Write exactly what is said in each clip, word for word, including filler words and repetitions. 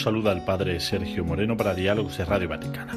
saluda el padre Sergio Moreno para Diálogos de Radio Vaticana.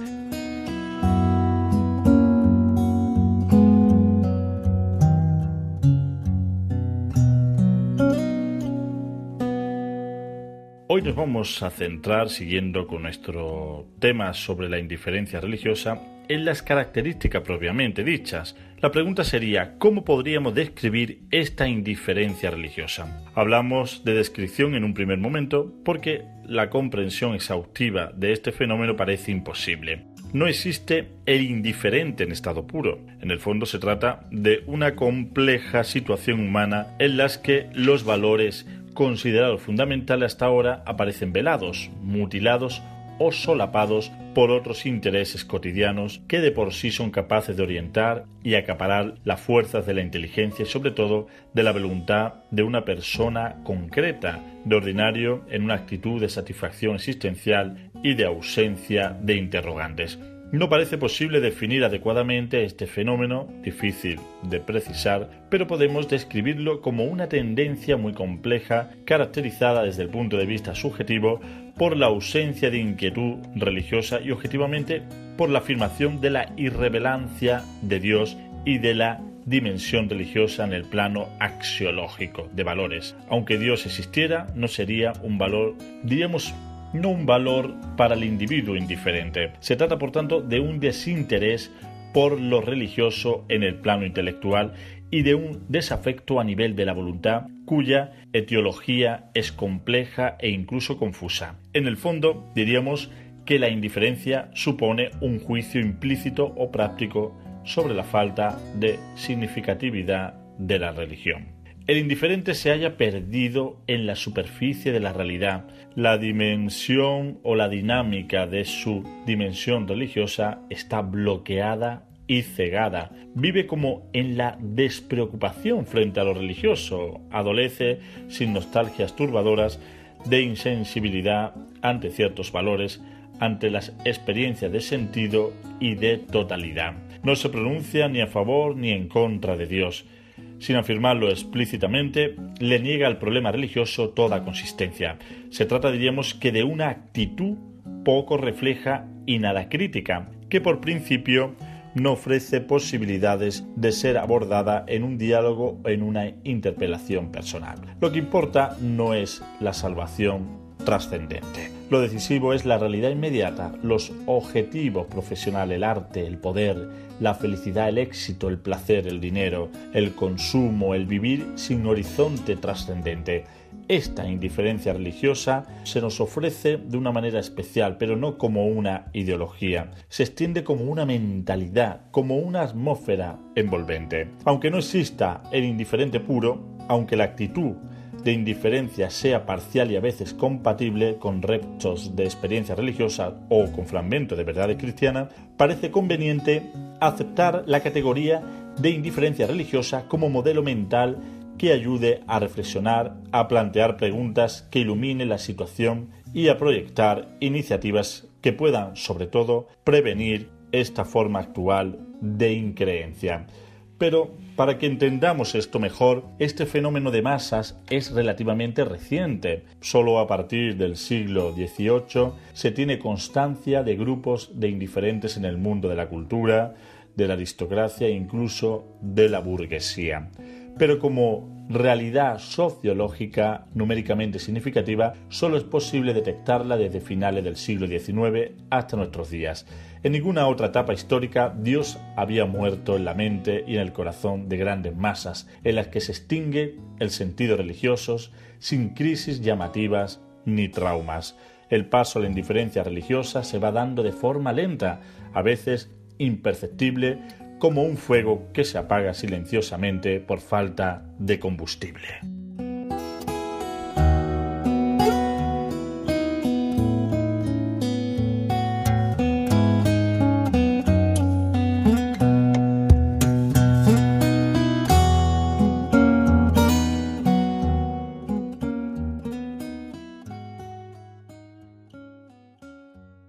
Hoy nos vamos a centrar, siguiendo con nuestro tema sobre la indiferencia religiosa, en las características propiamente dichas. La pregunta sería, ¿cómo podríamos describir esta indiferencia religiosa? Hablamos de descripción en un primer momento porque la comprensión exhaustiva de este fenómeno parece imposible. No existe el indiferente en estado puro. En el fondo se trata de una compleja situación humana en la que los valores considerados fundamentales hasta ahora aparecen velados, mutilados o solapados por otros intereses cotidianos que de por sí son capaces de orientar y acaparar las fuerzas de la inteligencia y sobre todo de la voluntad de una persona concreta, de ordinario en una actitud de satisfacción existencial y de ausencia de interrogantes. No parece posible definir adecuadamente este fenómeno, difícil de precisar, pero podemos describirlo como una tendencia muy compleja, caracterizada desde el punto de vista subjetivo por la ausencia de inquietud religiosa y objetivamente por la afirmación de la irrelevancia de Dios y de la dimensión religiosa en el plano axiológico de valores. Aunque Dios existiera, no sería un valor, diríamos, no un valor para el individuo indiferente. Se trata, por tanto, de un desinterés por lo religioso en el plano intelectual y de un desafecto a nivel de la voluntad, cuya etiología es compleja e incluso confusa. En el fondo, diríamos que la indiferencia supone un juicio implícito o práctico sobre la falta de significatividad de la religión. El indiferente se halla perdido en la superficie de la realidad. La dimensión o la dinámica de su dimensión religiosa está bloqueada y cegada. Vive como en la despreocupación frente a lo religioso. Adolece sin nostalgias turbadoras de insensibilidad ante ciertos valores, ante las experiencias de sentido y de totalidad. No se pronuncia ni a favor ni en contra de Dios. Sin afirmarlo explícitamente, le niega al problema religioso toda consistencia. Se trata, diríamos, que de una actitud poco refleja y nada crítica, que por principio no ofrece posibilidades de ser abordada en un diálogo o en una interpelación personal. Lo que importa no es la salvación trascendente. Lo decisivo es la realidad inmediata, los objetivos profesionales, el arte, el poder, la felicidad, el éxito, el placer, el dinero, el consumo, el vivir sin horizonte trascendente. Esta indiferencia religiosa se nos ofrece de una manera especial, pero no como una ideología. Se extiende como una mentalidad, como una atmósfera envolvente. Aunque no exista el indiferente puro, aunque la actitud de indiferencia sea parcial y a veces compatible con restos de experiencia religiosa o con fragmentos de verdades cristianas, parece conveniente aceptar la categoría de indiferencia religiosa como modelo mental que ayude a reflexionar, a plantear preguntas que iluminen la situación y a proyectar iniciativas que puedan, sobre todo, prevenir esta forma actual de increencia. Pero para que entendamos esto mejor, este fenómeno de masas es relativamente reciente. Solo a partir del siglo dieciocho se tiene constancia de grupos de indiferentes en el mundo de la cultura, de la aristocracia e incluso de la burguesía. Pero como realidad sociológica numéricamente significativa, solo es posible detectarla desde finales del siglo diecinueve hasta nuestros días. En ninguna otra etapa histórica Dios había muerto en la mente y en el corazón de grandes masas, en las que se extingue el sentido religioso sin crisis llamativas ni traumas. El paso a la indiferencia religiosa se va dando de forma lenta, a veces imperceptible, como un fuego que se apaga silenciosamente por falta de combustible.